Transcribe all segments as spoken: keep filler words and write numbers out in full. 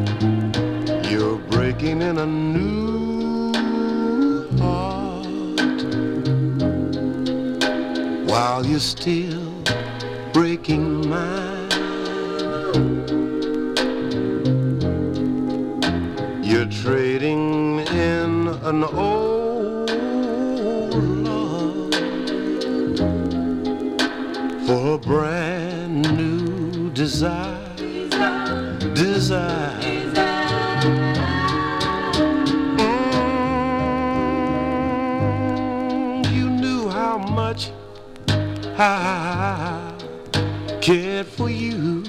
You're breaking in a new heart while you're still breaking mine. You're trading in an old love for a brand new desire. Desire. Mm, you knew how much I cared for you.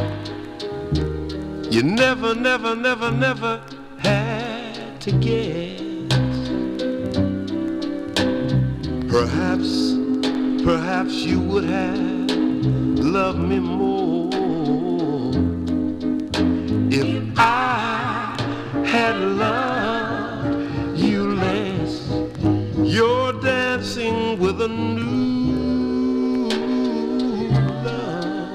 You never, never, never, never had to guess. Perhaps, perhaps you would have loved me more if I had loved you less. You're dancing with a new love,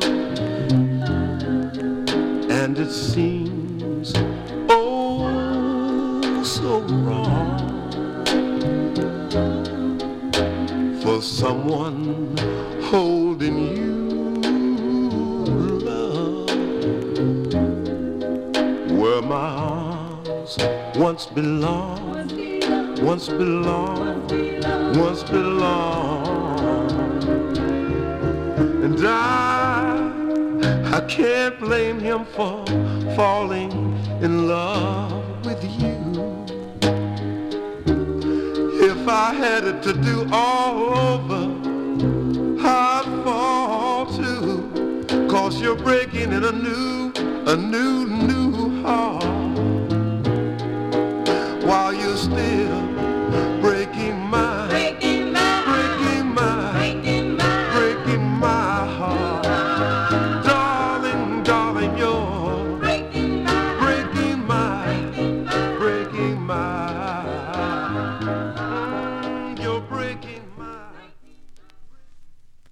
and it seems oh so wrong for someone holding you. Where my arms once belonged, once belonged, once belonged. And I, I can't blame him for falling in love with you. If I had it to do all over, I'd fall too, 'cause you're breaking in a new, a new, new heart.